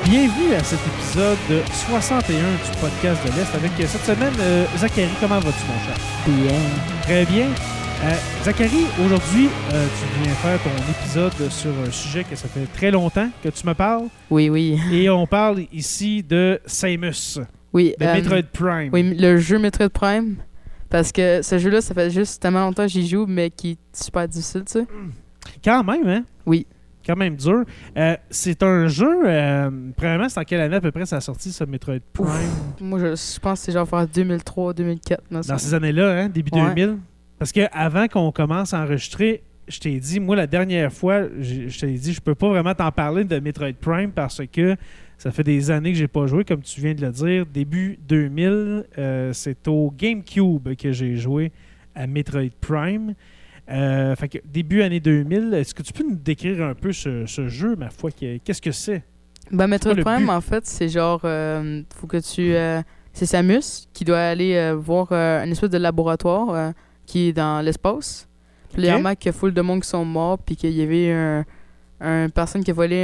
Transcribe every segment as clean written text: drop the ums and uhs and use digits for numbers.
Bienvenue à cet épisode 61 du podcast de l'Est avec cette semaine, Zachary, comment vas-tu mon cher? Bien. Très bien. Zachary, aujourd'hui, tu viens faire ton épisode sur un sujet que ça fait très longtemps que tu me parles. Oui. Et on parle ici de Samus, Oui. de Metroid Prime. Oui, le jeu Metroid Prime. Parce que ce jeu-là, ça fait juste tellement longtemps que j'y joue, mais qui est super difficile, tu sais. Quand même, hein? Oui. Quand même dur. C'est un jeu, premièrement, c'est en quelle année à peu près ça a sorti, ce Metroid Prime? Moi, je pense que c'est genre vers 2003, 2004. Dans ces années-là, hein? Début 2000? Parce qu'avant qu'on commence à enregistrer, je t'ai dit, moi, la dernière fois, je t'ai dit, je peux pas vraiment t'en parler de Metroid Prime parce que ça fait des années que j'ai pas joué, comme tu viens de le dire. Début 2000, c'est au GameCube que j'ai joué à Metroid Prime. Fait que début année 2000, est-ce que tu peux nous décrire un peu ce jeu, ma foi? Qu'est-ce que c'est? Ben, Metroid Prime, but? en fait, c'est genre... faut que tu... c'est Samus qui doit aller voir une espèce de laboratoire qui est dans l'espace. Puis il remarque qu'il y a full de monde qui sont morts, puis qu'il y avait une personne qui a volé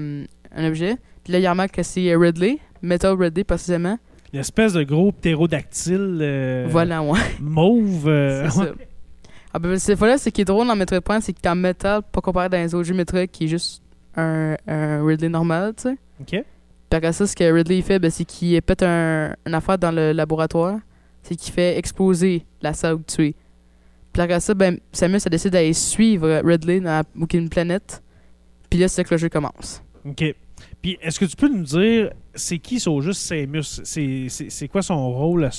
un objet. Puis là, il remarque que c'est Ridley, Metal Ridley précisément. L'espèce de gros ptérodactyle voilà, ouais. mauve. C'est ça. Ah ben, cette fois-là, ce qui est drôle dans Metroid Prime, c'est que t'as Metal, pas comparé dans les autres jeux Metroid, qui est juste un Ridley normal, tu sais. OK. Puis après ça, ce que Ridley fait, ben, c'est qu'il pète une affaire dans le laboratoire. C'est qu'il fait exploser la salle où tu es. Puis après ça, ben, Samus a décidé d'aller suivre Ridley dans une planète. Puis là, c'est là que le jeu commence. OK. Puis, est-ce que tu peux nous dire, c'est qui au juste Samus? C'est quoi son rôle à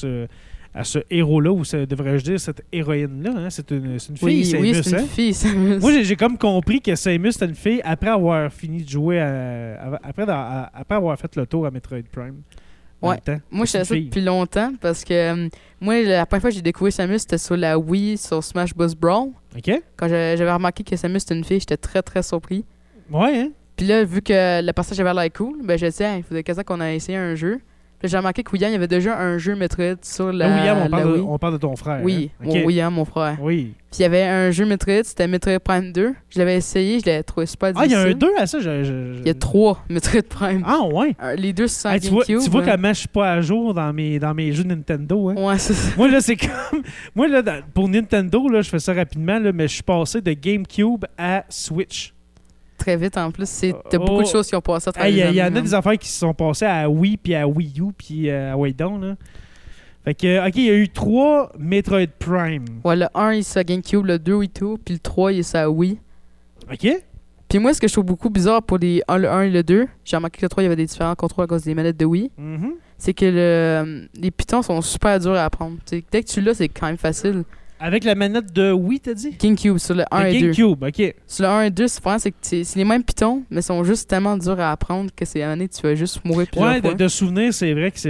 ce héros-là, ou devrais-je dire cette héroïne-là? Hein? C'est une fille, Samus. Oui, c'est une fille, Samus. Moi, j'ai comme compris que Samus était une fille après avoir fini de jouer, après avoir fait le tour à Metroid Prime. Ouais. Moi, je savais ça depuis longtemps parce que moi, la première fois que j'ai découvert Samus, c'était sur la Wii, sur Smash Bros. Brawl. OK. Quand j'avais remarqué que Samus était une fille, j'étais très, très surpris. Ouais, hein? Puis là, vu que le passage avait l'air cool, ben j'ai dit, il faudrait quasiment qu'on a essayé un jeu. Puis j'ai remarqué que William, il y avait déjà un jeu Metroid sur la William, Wii. on parle de ton frère. Oui, hein? Okay. William, mon frère. Oui. Puis il y avait un jeu Metroid, c'était Metroid Prime 2. Je l'avais essayé, je l'avais trouvé super difficile. Ah, il y a un 2 à ça? Il y a 3 Metroid Prime. Ah, ouais? Les deux sur GameCube. Tu vois comment je suis pas à jour dans mes jeux Nintendo, hein? Ouais, c'est ça. Moi, là, c'est comme... Moi, là, pour Nintendo, là, je fais ça rapidement, là, mais je suis passé de GameCube à Switch. Très vite, en plus. T'as beaucoup de choses qui ont passé à travers les années. Il y en a des affaires qui se sont passées à Wii, puis à Wii U, puis à Waydon, là. Fait que, OK, il y a eu 3 Metroid Prime. Ouais, le 1, il est sur GameCube, le 2, Wii U, puis le 3, il est sur Wii. OK. Puis moi, ce que je trouve beaucoup bizarre pour le 1 et le 2, j'ai remarqué que le 3, il y avait des différents contrôles à cause des manettes de Wii. Mm-hmm. C'est que les pitons sont super durs à apprendre. T'sais, dès que tu l'as, c'est quand même facile. Avec la manette de Wii, t'as dit? GameCube, sur le 1 et 2. GameCube, OK. Sur le 1 et 2, c'est les mêmes pitons, mais ils sont juste tellement durs à apprendre que c'est à un moment donné, tu vas juste mourir plusieurs fois. De souvenir, c'est vrai que c'est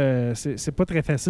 pas très facile.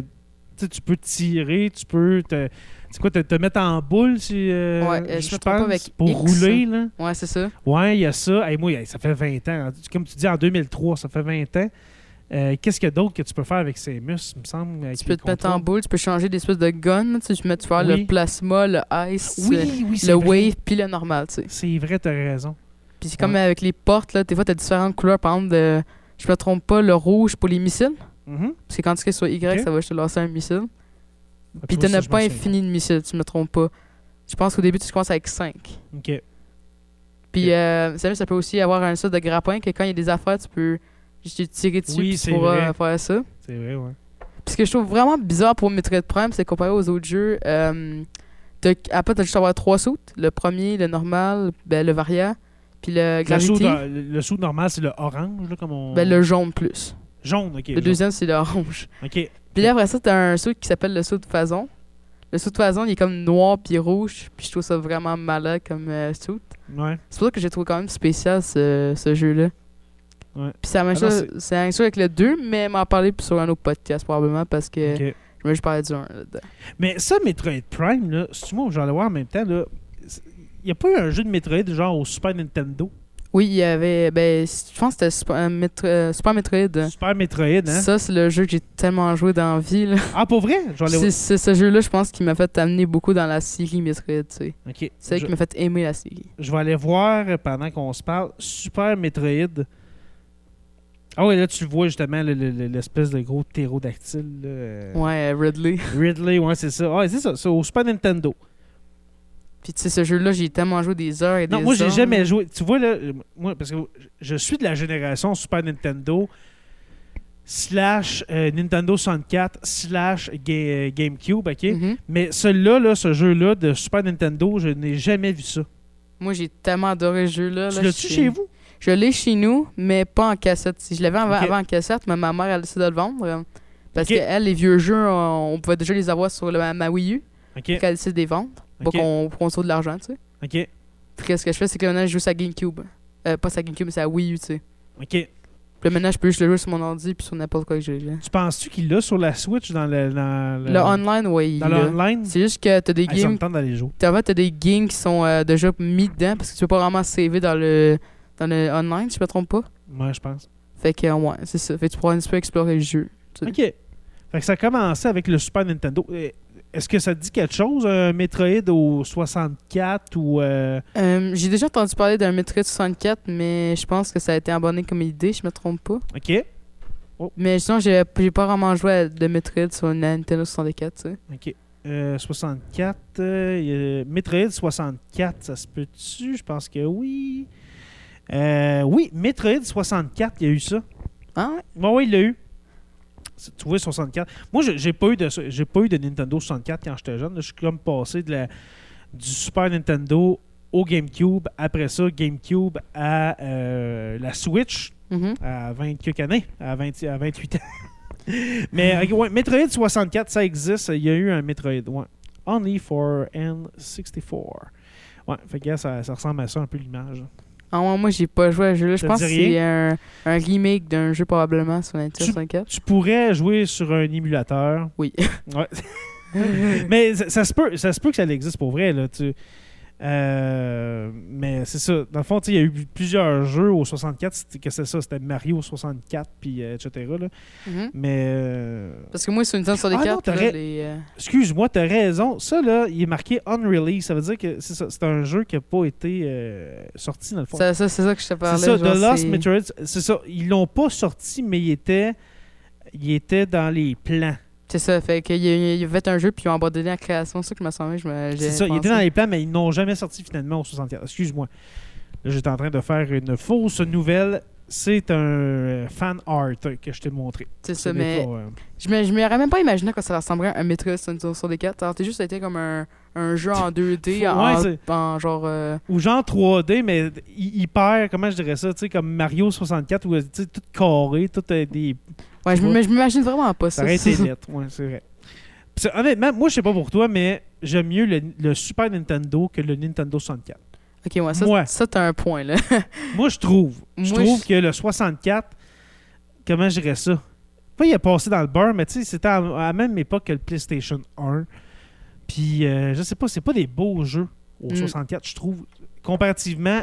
Tu peux tirer, tu peux te mettre en boule, je me trompe pas avec pour X, rouler. Là. Ouais, c'est ça. Ouais, il y a ça. Hey, moi, ça fait 20 ans. Comme tu dis, en 2003, ça fait 20 ans. Qu'est-ce qu'il y a d'autre que tu peux faire avec Samus, il me semble? Tu peux te mettre en boule, tu peux changer des espèces de guns. Tu peux faire le plasma, le ice, le wave, puis le normal. T'sais. C'est vrai, t'as raison. Puis c'est comme avec les portes, là, des fois, t'as différentes couleurs. Par exemple, je me trompe pas, le rouge pour les missiles. Mm-hmm. C'est quand tu cliques sur Y, ça va juste te lancer un missile. Puis t'en as pas infini de missiles, tu me trompes pas. Je pense qu'au début, tu commences avec 5. OK. Puis Samus, ça peut aussi avoir un sorte de grappin que quand il y a des affaires, tu peux juste tirer dessus pour faire ça. C'est vrai, ouais. Puis ce que je trouve vraiment bizarre pour Metroid Prime, c'est comparé aux autres jeux. Après, t'as juste à avoir 3 sauts. Le premier, le normal, le Varia, puis le Gravity. Le saut normal, c'est le orange, là, comme on... le jaune plus. Jaune, OK. Le deuxième, c'est le orange. OK. Puis là, après ça, t'as un saut qui s'appelle le saut de Phazon. Le saut de Phazon, il est comme noir puis rouge. Puis je trouve ça vraiment malade comme saut. Ouais. C'est pour ça que j'ai trouvé quand même spécial ce jeu-là. Ouais. Puis c'est la même chose avec le 2, mais m'en parler sur un autre podcast probablement parce que je parlais du 1 là-dedans. Mais ça, Metroid Prime, là, si tu veux, j'allais voir en même temps, là, il n'y a pas eu un jeu de Metroid genre au Super Nintendo? Oui, il y avait. Je pense que c'était Super Metroid. Super Metroid, hein? Ça, c'est le jeu que j'ai tellement joué dans la vie. Là. Ah, pour vrai? C'est ce jeu-là, je pense, qui m'a fait amener beaucoup dans la série Metroid. Tu sais. Okay. C'est ça qui m'a fait aimer la série. Je vais aller voir pendant qu'on se parle Super Metroid. Ah ouais, là, tu vois justement l'espèce de gros ptérodactyle. Là, Ouais, Ridley. Ridley, ouais, c'est ça. Ouais, c'est ça. C'est au Super Nintendo. Puis tu sais, ce jeu-là, j'ai tellement joué des heures et des heures. Non, moi, j'ai jamais joué. Tu vois, là, moi, parce que je suis de la génération Super Nintendo / Nintendo 64 / GameCube, OK? Mais celui-là, ce jeu-là de Super Nintendo, je n'ai jamais vu ça. Moi, j'ai tellement adoré ce jeu-là. Tu l'as-tu chez vous? Je l'ai chez nous, mais pas en cassette. Je l'avais avant en cassette, mais ma mère, elle a décidé de le vendre. Parce qu'elle, les vieux jeux, on pouvait déjà les avoir sur ma Wii U. OK. Elle a décidé de les vendre. Pour qu'on sauve de l'argent, tu sais. OK. Puis ce que je fais, c'est que maintenant, je joue sa GameCube. Pas sa GameCube, mais sa Wii U, tu sais. OK. Puis là, maintenant, je peux juste le jouer sur mon ordi puis sur n'importe quoi que j'ai. Tu penses-tu qu'il l'a sur la Switch dans le online, oui. Dans le online? C'est juste que t'as des games. Ça me tente d'aller jouer. T'as des games qui sont déjà mis dedans parce que tu peux pas vraiment saver dans le online, si je me trompe pas. Ouais, je pense. Fait que, ouais, c'est ça. Fait que tu pourras un petit peu explorer le jeu. OK. Fait que ça a commencé avec le Super Nintendo. Est-ce que ça te dit quelque chose, un Metroid au 64 ou... J'ai déjà entendu parler d'un Metroid 64, mais je pense que ça a été abandonné comme idée, je me trompe pas. OK. Oh. Mais sinon, j'ai pas vraiment joué à de Metroid sur Nintendo 64, tu sais. OK. 64... Metroid 64, ça se peut-tu? Je pense que oui. Oui, Metroid 64, il y a eu ça. Ah ouais? Bon, oui, il l'a eu. Tu vois, 64. Moi, j'ai pas eu de Nintendo 64 quand j'étais jeune. Là, je suis comme passé du Super Nintendo au GameCube. Après ça, GameCube à la Switch à 20 quelques années, à 28 ans. Mais ouais, Metroid 64, ça existe. Il y a eu un Metroid. Ouais. Only for N64. Ouais, fait que ça ressemble à ça un peu l'image. Ah ouais, moi, j'ai pas joué à ce jeu-là. Je pense que c'est un remake d'un jeu probablement sur Nintendo 64. Tu pourrais jouer sur un émulateur. Oui. Ouais. Mais ça se peut que ça existe pour vrai. Là, mais c'est ça. Dans le fond, il y a eu plusieurs jeux au 64. C'était Mario 64, puis etc. Là. Mais... Parce que moi, sur Nintendo 64, excuse-moi, t'as raison. Ça, là, il est marqué Unreleased. Ça veut dire que c'est ça. C'est un jeu qui n'a pas été sorti, dans le fond. C'est ça que je te parlais. C'est ça, The Lost Metroid. C'est ça. Ils l'ont pas sorti, mais il était dans les plans. C'est ça, fait qu'il a fait un jeu puis ils ont abandonné la création, c'est ça que je me semblais. C'est ça, il était dans les plans, mais ils n'ont jamais sorti finalement au 64. Excuse-moi. Là, j'étais en train de faire une fausse nouvelle. C'est un fan art que je t'ai montré. C'est ça, mais je me aurais même pas imaginé que ça ressemblerait à un Metroid sur des 4. Alors, t'es juste été comme un jeu en 2D, en genre... Ou genre 3D, mais hyper, comment je dirais ça, tu sais, comme Mario 64, où tu sais, tout carré, tout des... Ouais, je m'imagine vraiment pas ça. Ça aurait été lettre, ouais, c'est vrai. Puis, honnêtement, moi, je sais pas pour toi, mais j'aime mieux le Super Nintendo que le Nintendo 64. Ok, ouais, ça t'as un point, là. Moi, je trouve. Je trouve que le 64, comment je dirais ça? Pas il a passé dans le beurre, mais tu sais, c'était à la même époque que le PlayStation 1. Puis, je sais pas, c'est pas des beaux jeux au 64, je trouve, comparativement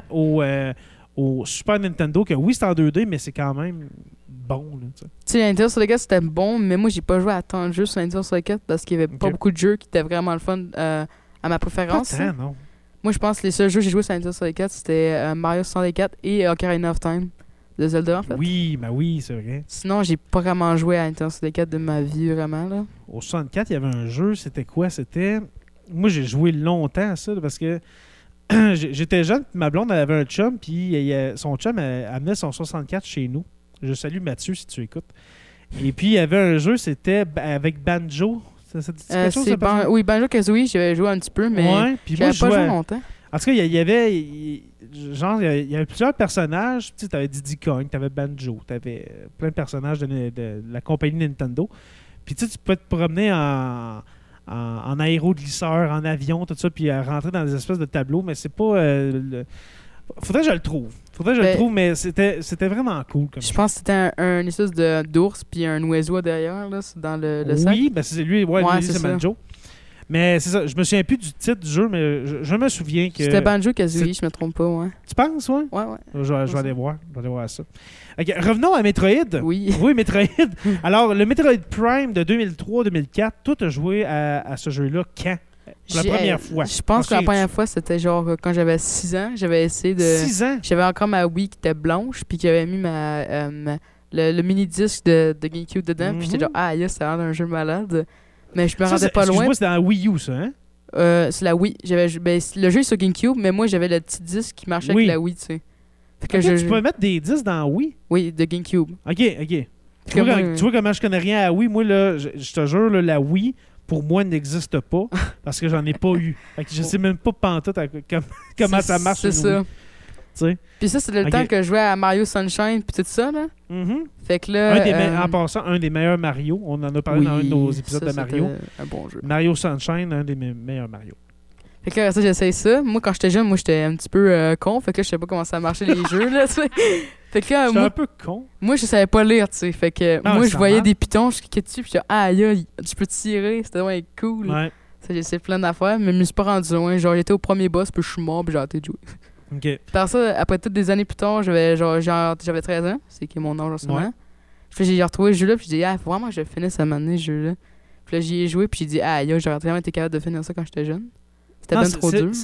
au Super Nintendo, que oui, c'est en 2D, mais c'est quand même bon. Tu sais, la Nintendo 64, c'était bon, mais moi, j'ai pas joué à tant de jeux sur la Nintendo 64 parce qu'il y avait pas beaucoup de jeux qui étaient vraiment le fun à ma préférence. Pas tant, non. Moi, je pense que les seuls jeux que j'ai joué sur la Nintendo 64, c'était Mario 64 et Ocarina of Time de Zelda, en fait. Oui, ben oui, c'est vrai. Sinon, j'ai pas vraiment joué à Nintendo 64 de ma vie, vraiment, là. Au 64, il y avait un jeu, c'était quoi? C'était... Moi, j'ai joué longtemps à ça, parce que j'étais jeune, ma blonde, elle avait un chum, puis son chum amenait son 64 chez nous. Je salue Mathieu, si tu écoutes. Et puis, il y avait un jeu, c'était avec Banjo. Ça dit quelque chose? Oui, Banjo-Kazooie, j'avais joué un petit peu, mais j'avais pas joué longtemps. En tout cas, il y avait plusieurs personnages. Tu avais Diddy Kong, tu avais Banjo, tu avais plein de personnages de la compagnie Nintendo. Puis tu peux te promener en aéroglisseur, en avion, tout ça, puis rentrer dans des espèces de tableaux, mais c'est pas... Faudrait que je le trouve. Mais c'était vraiment cool. Je pense que c'était un espèce d'ours puis un oiseau derrière, là, dans le sac. Oui, ben c'est lui, lui c'est Banjo. Mais c'est ça, je me souviens plus du titre du jeu, mais je me souviens que... C'était Banjo-Kazooie, je me trompe pas, ouais. Tu penses, ouais? Ouais. Je vais aller voir. Ça. Okay, revenons à Metroid. Oui. Oui, Metroid. Alors, le Metroid Prime de 2003-2004, toi, tu as joué à ce jeu-là quand? Pour la première fois. Je pense que la première fois, c'était genre quand j'avais 6 ans. J'avais essayé de... 6 ans? J'avais encore ma Wii qui était blanche, puis j'avais mis le mini-disque de GameCube dedans. Puis j'étais genre, ah, yes, ça a l'air d'un jeu malade. Mais je me rendais pas loin. Moi, c'était dans Wii U, ça, hein? C'est la Wii. Le jeu est sur GameCube, mais moi, j'avais le petit disque qui marchait avec la Wii, tu sais. Tu peux mettre des disques dans Wii? Oui, de GameCube. OK. Tu vois comment je connais rien à Wii? Moi, là, je te jure, là, la Wii, pour moi, n'existe pas parce que j'en ai pas eu. Fait que je sais même pas pantoute comment ça marche. C'est ça. T'sais? Puis ça, c'est le temps que je jouais à Mario Sunshine puis tout ça, là. Fait que là... En passant, un des meilleurs Mario. On en a parlé dans un de nos épisodes de Mario. Un bon jeu. Mario Sunshine, un des meilleurs Mario. Fait que là, ça, j'essaye ça. Moi, quand j'étais jeune, j'étais un petit peu con. Fait que là, je savais pas comment ça marchait les jeux, là, tu sais. Fait que là, j'étais un peu con. Moi, je savais pas lire, tu sais. Fait que moi, je voyais des pitons, je cliquais dessus, puis je disais, aïe, tu peux tirer. C'était vraiment cool. Ouais. Ça, j'ai essayé plein d'affaires, mais je me suis pas rendu loin. Genre, j'étais au premier boss, puis je suis mort, puis j'ai arrêté de jouer. OK. Par ça, après toutes des années plus tard, j'avais 13 ans. C'est qui est mon âge en ce moment. Puis j'ai retrouvé ce jeu-là, puis j'ai dit, faut vraiment que je finisse à m'amener ce jeu-là. Puis là, j'y ai joué, puis j'ai dit, j'aurais vraiment été capable de finir ça quand j'étais jeune. C'était bien trop dur.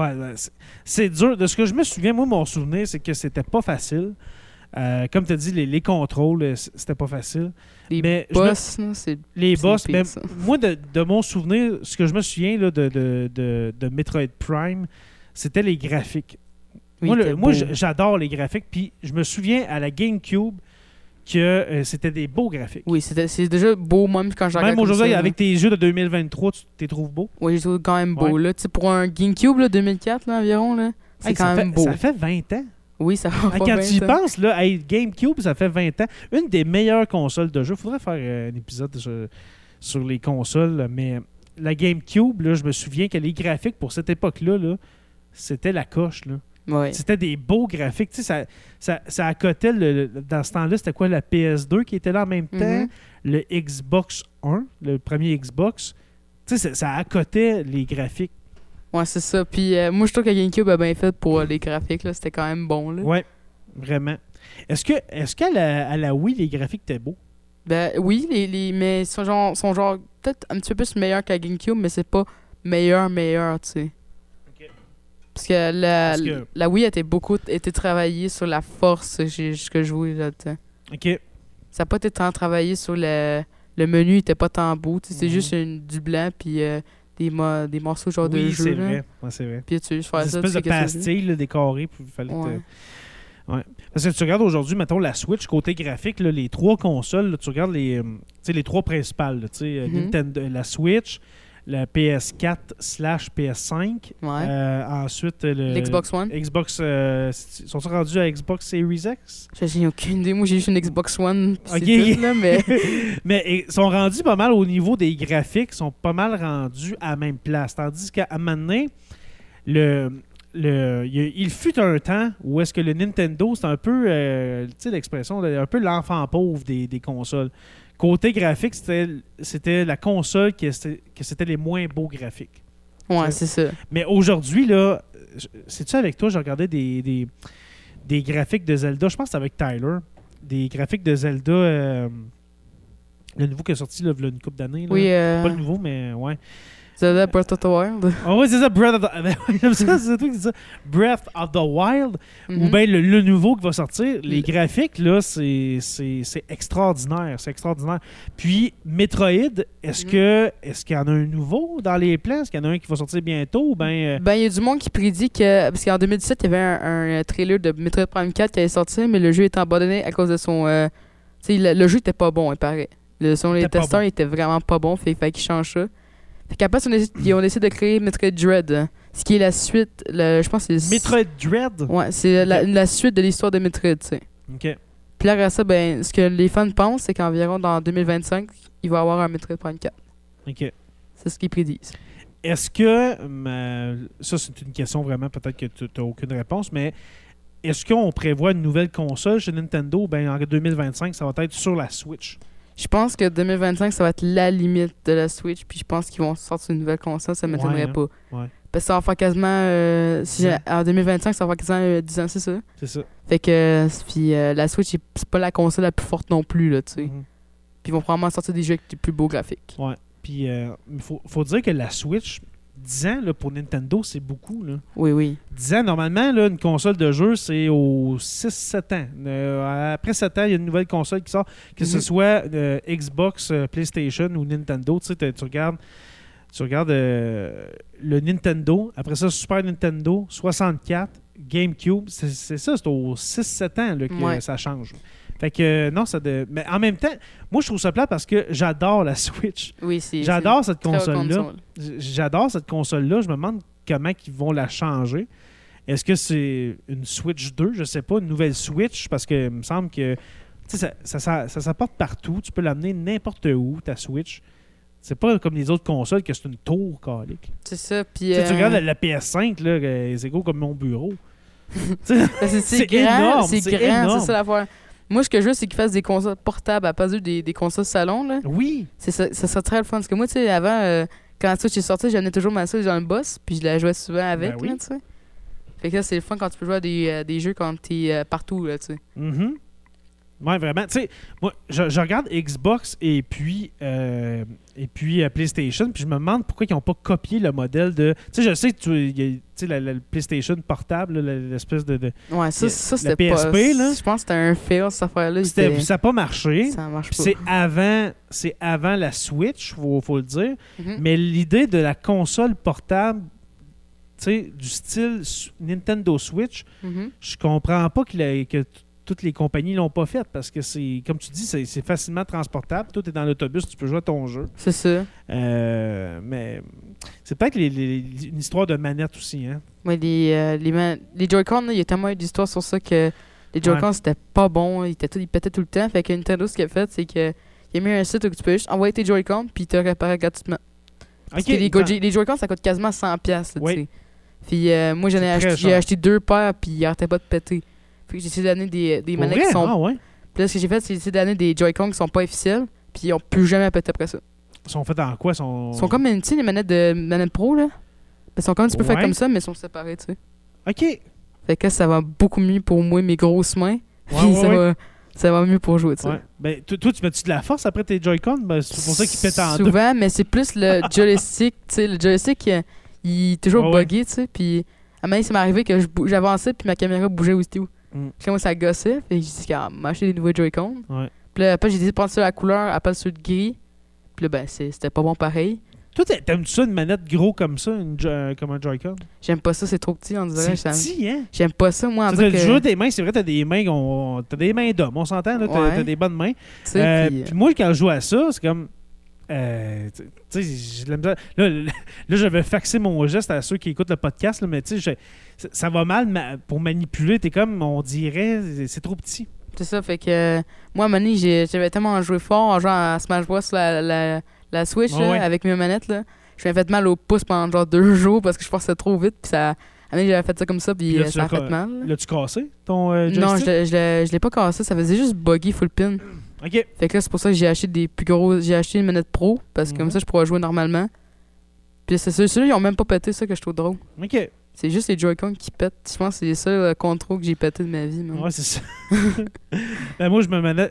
C'est dur. De ce que je me souviens, moi, mon souvenir, c'est que c'était pas facile. Comme tu as dit, les contrôles, c'était pas facile. Les boss, c'est les boss, mais moi, de mon souvenir, ce que je me souviens là, de Metroid Prime, c'était les graphiques. Oui, moi j'adore les graphiques. Puis je me souviens à la GameCube que c'était des beaux graphiques. Oui, c'est déjà beau, même quand je regarde. Même aujourd'hui, avec tes jeux de 2023, tu les trouves beaux? Oui, je les trouve quand même beaux. Là. Pour un GameCube là, 2004 là, environ, là, c'est quand même beau. Ça fait 20 ans. Oui, ça va quand tu y penses, là, GameCube, ça fait 20 ans. Une des meilleures consoles de jeu. Il faudrait faire un épisode sur les consoles. Là, mais la GameCube, là, je me souviens que les graphiques pour cette époque-là, là, c'était la coche. Là. Ouais. C'était des beaux graphiques. Tu sais, ça accotait, dans ce temps-là, c'était quoi, la PS2 qui était là en même temps, le Xbox One, le premier Xbox. Tu sais, ça accotait les graphiques. Ouais, c'est ça. Puis moi, je trouve que GameCube a bien fait pour les graphiques. Là. C'était quand même bon. Là. Ouais, vraiment. Est-ce qu'à la Wii, les graphiques étaient beaux? Ben oui, mais ils sont genre peut-être un petit peu plus meilleurs qu'à GameCube, mais c'est pas meilleur, tu sais. Okay. Parce que la Wii était travaillée sur la force que je jouais là-dedans. OK. Ça n'a pas été tant travaillé sur le menu, il était pas tant beau. C'est juste du blanc, puis... des morceaux genre de jeu. Oui, c'est vrai. Ouais, c'est vrai. Puis tu veux faire ça. Une espèce de pastilles décorées. Puis il fallait ouais. Parce que tu regardes aujourd'hui, mettons, la Switch, côté graphique, là, les trois consoles, là, tu regardes les trois principales. Là, Nintendo, la Switch, la PS4/PS5. Ouais. Ensuite, l'Xbox One. Xbox, sont-ils rendus à Xbox Series X? J'ai aucune idée. Moi, j'ai juste une Xbox One. Okay. Tout, là, mais mais ils sont rendus pas mal au niveau des graphiques, ils sont pas mal rendus à la même place. Tandis qu'à un moment donné, il fut un temps où est-ce que le Nintendo, c'est un peu, tu sais l'expression, un peu l'enfant pauvre des consoles. Côté graphique, c'était la console que c'était les moins beaux graphiques. Ouais, c'est ça. Mais aujourd'hui, là, c'est-tu avec toi, j'ai regardé des graphiques de Zelda, je pense que c'est avec Tyler, des graphiques de Zelda, le nouveau qui est sorti là, il y a une couple d'années. Oui. Pas le nouveau, mais ouais. Zelda Breath of the Wild. Ah oui, c'est ça, Breath of the Wild. C'est toi qui dis ça. Breath of the Wild. Ou bien le nouveau qui va sortir. Les graphiques, là, c'est extraordinaire. C'est extraordinaire. Puis, Metroid, est-ce qu'il y en a un nouveau dans les plans? Est-ce qu'il y en a un qui va sortir bientôt? Ben, il y a du monde qui prédit que... Parce qu'en 2017, il y avait un trailer de Metroid Prime 4 qui allait sortir, mais le jeu est abandonné à cause de son... le jeu était pas bon, il paraît. Selon les testeurs, il était vraiment pas bon. Il fallait qu'ils changent ça. Fait qu'après, ils ont décidé de créer Metroid Dread, ce qui est la suite, je pense que c'est... Metroid Dread? Ouais, c'est la suite de l'histoire de Metroid, tu sais. OK. Puis là, après ça, ce que les fans pensent, c'est qu'environ dans 2025, il va y avoir un Metroid Prime 4. OK. C'est ce qu'ils prédisent. Est-ce que... ça, c'est une question vraiment, peut-être que tu n'as aucune réponse, mais est-ce qu'on prévoit une nouvelle console chez Nintendo? Ben, en 2025, ça va être sur la Switch. Je pense que 2025, ça va être la limite de la Switch, puis je pense qu'ils vont sortir une nouvelle console, ça ne m'étonnerait pas. Ouais. Parce que ça va faire quasiment... en 2025, ça va faire quasiment 10 ans, c'est ça? C'est ça. Fait que... Puis la Switch, c'est pas la console la plus forte non plus, là, tu sais. Puis ils vont probablement sortir des jeux avec des plus beaux graphiques. Ouais. Puis il faut dire que la Switch, 10 ans, là, pour Nintendo, c'est beaucoup. Là. Oui. 10 ans, normalement, là, une console de jeu, c'est aux 6-7 ans. Après 7 ans, il y a une nouvelle console qui sort, que ce soit Xbox, PlayStation ou Nintendo. Tu sais, tu regardes le Nintendo, après ça, Super Nintendo, 64, GameCube. C'est ça, c'est aux 6-7 ans là, que ça change. Fait que non, mais en même temps, moi je trouve ça plate parce que j'adore la Switch. Oui, j'adore cette console-là. J'adore cette console-là. Je me demande comment ils vont la changer. Est-ce que c'est une Switch 2? Je sais pas, une nouvelle Switch, parce que il me semble que ça s'apporte partout. Tu peux l'amener n'importe où, ta Switch. C'est pas comme les autres consoles que c'est une tour, calique. C'est ça. Puis, tu regardes la PS5, là, c'est gros comme mon bureau. c'est grand, c'est énorme. C'est ça l'affaire. Moi, ce que je veux, c'est qu'ils fassent des consoles portables à pas des consoles salon. Là. Oui. Ça serait très le fun. Parce que moi, tu sais, avant, quand la Switch est sortie, j'amenais toujours ma Switch dans le boss, puis je la jouais souvent avec. Oui. Là, tu sais. Fait que là, c'est le fun quand tu peux jouer à des jeux quand t'es partout. Là, tu sais. Mm-hmm. Ouais, vraiment. Tu sais, moi, je regarde Xbox et puis PlayStation, puis je me demande pourquoi ils n'ont pas copié le modèle de... Tu sais, je sais que la PlayStation portable, l'espèce de... Ouais, ça c'était PSP, pas... là. Je pense que c'était un fail, cette affaire-là. Ça n'a pas marché. Ça marche pas. C'est avant la Switch, faut le dire. Mm-hmm. Mais l'idée de la console portable, tu sais, du style Nintendo Switch, je comprends pas que toutes les compagnies l'ont pas fait parce que c'est, comme tu dis, c'est facilement transportable. Tout est dans l'autobus, tu peux jouer à ton jeu. C'est ça. Mais c'est peut-être une histoire de manette aussi. Hein? Ouais, les Joy-Con, il y a tellement eu d'histoires sur ça que les Joy-Con, c'était pas bon. Ils pétaient tout le temps. Fait que Nintendo, ce qu'il a fait, c'est qu'il a mis un site où tu peux juste envoyer tes Joy-Con puis te réparer gratuitement. Parce que les Joy-Con, ça coûte quasiment 100$. Oui. Puis moi, j'ai acheté 2 paires puis ils arrêtaient pas de péter. Fait que j'ai essayé d'amener des manettes qui sont... Ah, ouais. Puis là, ce que j'ai fait, c'est d'essayer d'amener des Joy-Con qui sont pas officiels, puis ils ont plus jamais pété après ça. Ils sont faits en quoi? Ils sont comme, tu sais, les manettes pro, là. Ils sont comme un petit peu faits comme ça, mais ils sont séparés, tu sais. OK. Fait que ça va beaucoup mieux pour moi, mes grosses mains. Puis ça va mieux pour jouer, tu sais. Ouais. Ben, toi, tu mets-tu de la force après tes Joy-Con? Ben, c'est pour ça qu'ils pètent en deux. Souvent, mais c'est plus le joystick, tu sais. Le joystick, il est toujours buggé, tu sais. Puis à un moment donné, ça m'est arrivé que j'avançais, puis ma caméra bougeait aussi. Puis moi, ça gossait. Puis j'ai dit, m'a acheté des nouveaux Joy-Con. Ouais. Puis là, après, j'ai dit, prendre ça à la couleur, après ceux de gris. Puis là, ben, c'était pas bon pareil. Toi, t'aimes-tu ça, une manette gros comme ça, comme un Joy-Con? J'aime pas ça, c'est trop petit, on dirait. C'est petit, hein? J'aime pas ça, moi. Tu joues des mains, c'est vrai, t'as des mains d'homme, on s'entend, là, t'as des bonnes mains. Puis moi, quand je joue à ça, c'est comme... tu sais, j'ai de la misère. Là, je vais faxer mon geste à ceux qui écoutent le podcast, là, mais tu sais, ça va mal pour manipuler. T'es comme, on dirait, c'est trop petit. C'est ça, fait que moi, à un moment donné, j'avais tellement joué fort en jouant à Smash Bros. La Switch avec mes manettes. Là. Je m'avais fait mal au pouce pendant genre 2 jours parce que je forçais trop vite. Puis ça, à un moment donné, j'avais fait ça comme ça, puis là, ça a fait mal. L'as-tu cassé, ton joystick? Non, je l'ai pas cassé. Ça faisait juste buggy full pin. OK. Fait que là, c'est pour ça que j'ai acheté des plus gros. J'ai acheté une manette pro parce que comme ça, je pourrais jouer normalement. Puis c'est ceux-là, ils ont même pas pété, ça que je trouve drôle. OK. C'est juste les Joy-Con qui pètent. Je pense que c'est les seuls contrôles que j'ai pété de ma vie. Même. Ouais, c'est ça. Ben moi,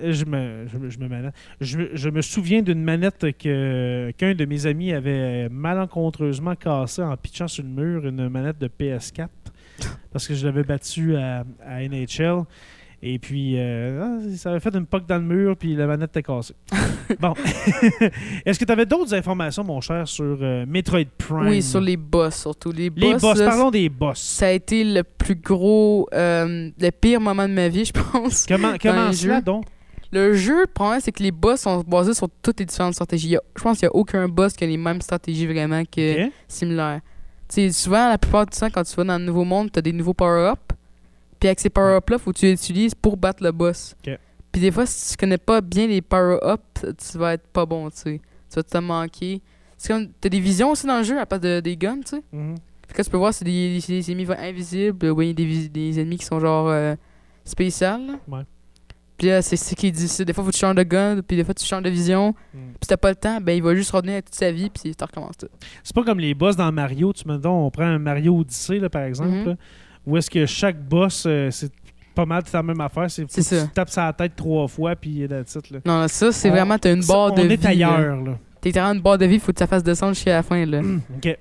je me souviens d'une manette qu'un de mes amis avait malencontreusement cassée en pitchant sur le mur, une manette de PS4, parce que je l'avais battu à NHL. Et puis, ça avait fait une poque dans le mur, puis la manette était cassée. Bon. Est-ce que tu avais d'autres informations, mon cher, sur Metroid Prime? Oui, sur les boss, surtout. Les boss, là, parlons des boss. Ça a été le plus gros, le pire moment de ma vie, je pense. Comment cela, donc? Le jeu, le problème, c'est que les boss sont basés sur toutes les différentes stratégies. Je pense qu'il n'y a aucun boss qui a les mêmes stratégies vraiment que similaires. Tu sais, souvent, la plupart du temps, quand tu vas dans le nouveau monde, tu as des nouveaux power-ups. Puis avec ces power-ups-là, il faut que tu les utilises pour battre le boss. Okay. Puis des fois, si tu connais pas bien les power-ups, tu vas être pas bon, tu sais. Tu vas te manquer. C'est comme, t'as des visions aussi dans le jeu à part des guns, tu sais. Mm-hmm. Puis quand tu peux voir, c'est des ennemis invisibles, ou des ennemis qui sont genre spéciales. Ouais. Puis là, c'est ce qui est difficile. Des fois, il faut que tu changes de gun, puis des fois, tu changes de vision. Puis si t'as pas le temps, ben il va juste revenir avec toute sa vie, puis tu recommences tout. C'est pas comme les boss dans Mario. On prend un Mario Odyssey, là, par exemple, là, où est-ce que chaque boss, c'est pas mal la même affaire. C'est ça. Tu tapes sa tête 3 fois, puis that's it, là. Non, ça, c'est vraiment, t'as une barre de vie. On est ailleurs, là. T'es dans une barre de vie, il faut que tu la fasses descendre jusqu'à la fin, là. OK.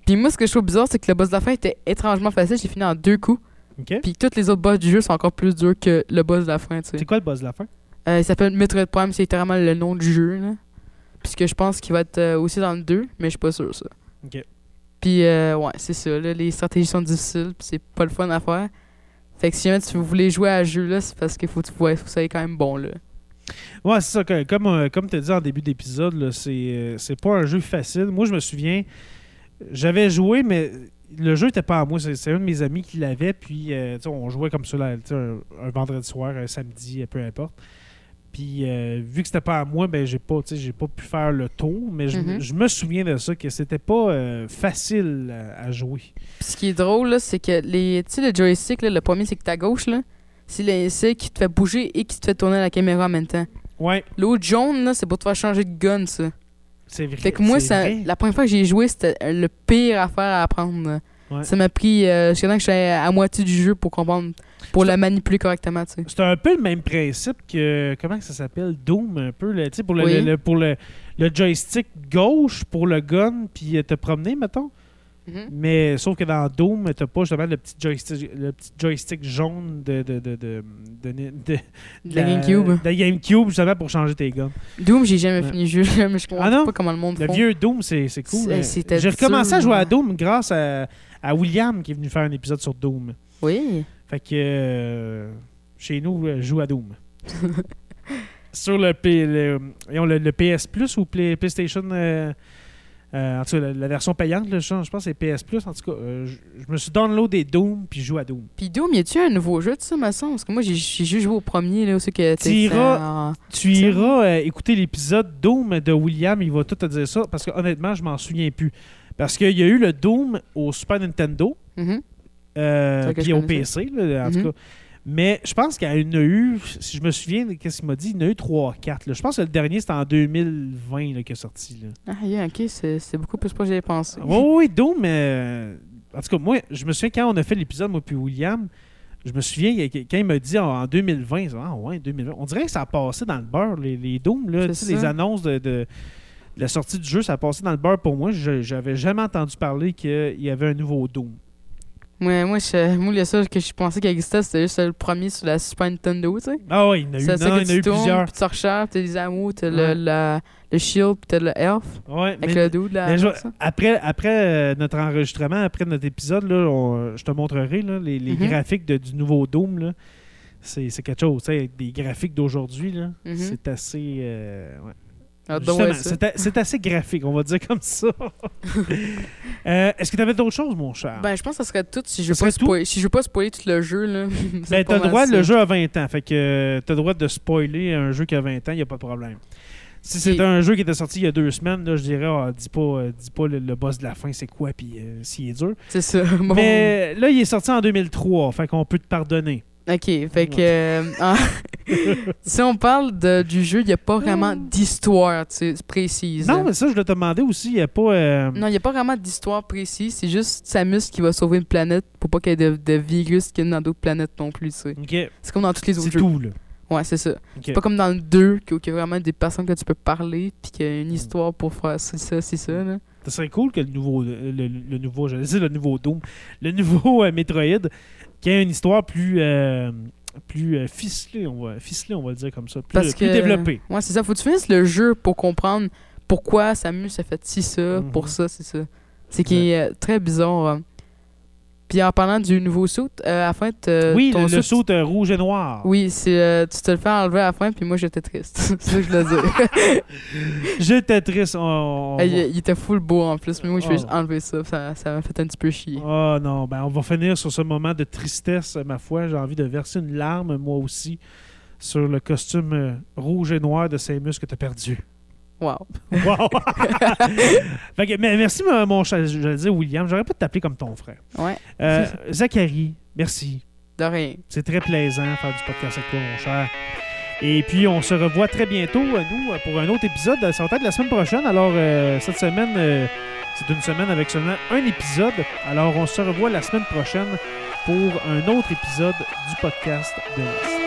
Puis moi, ce que je trouve bizarre, c'est que le boss de la fin était étrangement facile. J'ai fini en 2 coups. OK. Puis tous les autres boss du jeu sont encore plus durs que le boss de la fin, tu sais. C'est quoi le boss de la fin? Il s'appelle Metroid Prime, c'est littéralement le nom du jeu, là. Puisque je pense qu'il va être aussi dans le 2, mais je suis pas sûr, ça. OK. Puis, ouais, c'est ça, là, les stratégies sont difficiles, puis c'est pas le fun à faire. Fait que si jamais tu voulais jouer à ce jeu-là, c'est parce qu'il faut que ça ait quand même bon, là. Ouais, c'est ça. Comme tu as dit en début d'épisode, là, c'est pas un jeu facile. Moi, je me souviens, j'avais joué, mais le jeu n'était pas à moi. C'est un de mes amis qui l'avait, puis on jouait comme ça là, un vendredi soir, un samedi, peu importe. Puis vu que c'était pas à moi, ben j'ai pas pu faire le tour, mais je me souviens de ça, que c'était pas facile à jouer. Puis ce qui est drôle, là, c'est que le joystick, là, le premier, c'est que ta gauche, là, c'est l'essai qui te fait bouger et qui te fait tourner la caméra en même temps. Ouais. L'autre jaune, là, c'est pour te faire changer de gun, ça. C'est vrai. Fait que moi, vrai. la première fois que j'ai joué, c'était le pire affaire à apprendre. Ouais. Ça m'a pris jusqu'à temps que j'étais à moitié du jeu pour comprendre, pour la manipuler correctement, tu sais. C'est un peu le même principe que, comment ça s'appelle, Doom, un peu, tu sais, pour le joystick gauche, pour le gun, puis te promener, mettons. Mm-hmm. Mais sauf que dans Doom, t'as pas justement le petit joystick jaune de GameCube. De GameCube, justement, pour changer tes guns. Doom, j'ai jamais fini le jeu, mais je comprends pas comment le monde Le font. vieux Doom, c'est cool. J'ai recommencé à jouer à Doom grâce à William qui est venu faire un épisode sur Doom. Oui. Fait que chez nous, je joue à Doom. Sur le PS Plus ou PlayStation... en tout cas, la version payante, là, je pense que c'est PS Plus. En tout cas, je me suis downloadé Doom puis je joue à Doom. Puis Doom, y a-tu un nouveau jeu de ça, ma sens? Parce que moi, j'ai juste joué au premier, là, aussi que tu iras écouter l'épisode Doom de William, il va tout te dire ça, parce que honnêtement, je m'en souviens plus. Parce qu'il y a eu le Doom au Super Nintendo, puis au PC, là, en tout cas. Mais je pense qu'il y en a eu, si je me souviens, qu'est-ce qu'il m'a dit, il y en a eu 3-4. Je pense que le dernier, c'était en 2020 là, qui est sorti. Là. Ah, yeah, ok, c'est beaucoup plus que j'avais pensé. Oui, Doom, en tout cas, moi, je me souviens quand on a fait l'épisode, moi puis William, je me souviens quand il m'a dit en 2020, ah ouais, 2020, on dirait que ça a passé dans le beurre, les Doom, là, les annonces de la sortie du jeu, ça a passé dans le beurre pour moi. J'avais jamais entendu parler qu'il y avait un nouveau Doom. Ouais, moi, le seul que je pensais qu'il existait, c'était juste le premier sur la Super Nintendo, tu sais. Ah oui, il y en a eu plusieurs. Puis tu recharges, t'as les amours, t'as le shield, puis t'as le health. Ouais, avec le dude, là. Après notre enregistrement, après notre épisode, là, je te montrerai là, les graphiques du nouveau Doom. Là. C'est quelque chose, tu sais, avec des graphiques d'aujourd'hui, là. C'est assez... c'est assez graphique, on va dire comme ça. Est-ce que tu avais d'autres choses, mon cher? Ben, je pense que ça serait tout si je veux pas spoiler tout le jeu. Là, ben, t'as le droit, le jeu a 20 ans. Fait que t'as le droit de spoiler un jeu qui a 20 ans, il n'y a pas de problème. Si c'est un jeu qui était sorti il y a 2 semaines, là, je dirais, dis pas le boss de la fin, c'est quoi, puis s'il est dur. C'est ça. Bon. Mais là, il est sorti en 2003, fait qu'on peut te pardonner. Ok, fait que si on parle du jeu, il n'y a pas vraiment d'histoire précise. Non, mais ça, je l'ai demandé aussi. Il n'y a pas. Non, il n'y a pas vraiment d'histoire précise. C'est juste Samus qui va sauver une planète pour pas qu'il y ait de virus qu'il y a dans d'autres planètes non plus. Okay. C'est comme dans tous les autres jeux. C'est tout, là. Ouais, c'est ça. Okay. C'est pas comme dans le 2, qu'il y a vraiment des personnes que tu peux parler, puis qu'il y a une histoire pour faire c'est ça. Là. Ça serait cool que le nouveau Doom, le nouveau Metroid, qui a une histoire plus ficelée, on va le dire comme ça, plus développée. Ouais, c'est ça. Faut que tu finisses le jeu pour comprendre pourquoi Samus a fait ça, pour ça, c'est ça. C'est qui est très bizarre. Puis en parlant du nouveau suit, à la fin, oui, le suit rouge et noir. Oui, tu te le fais enlever à la fin, puis moi j'étais triste. C'est ça que je le dis. J'étais triste. Il était full beau en plus, mais moi je vais juste enlever ça. Ça m'a fait un petit peu chier. Oh non, ben on va finir sur ce moment de tristesse, ma foi. J'ai envie de verser une larme, moi aussi, sur le costume rouge et noir de Samus que tu as perdu. Wow. Fait que, merci, mon cher, je vais dire William. J'aurais pas t'appeler comme ton frère. Ouais. Zachary, merci. De rien. C'est très plaisant de faire du podcast avec toi, mon cher. Et puis, on se revoit très bientôt, nous, pour un autre épisode. Ça va être la semaine prochaine. Alors, cette semaine, c'est une semaine avec seulement un épisode. Alors, on se revoit la semaine prochaine pour un autre épisode du podcast de l'Est.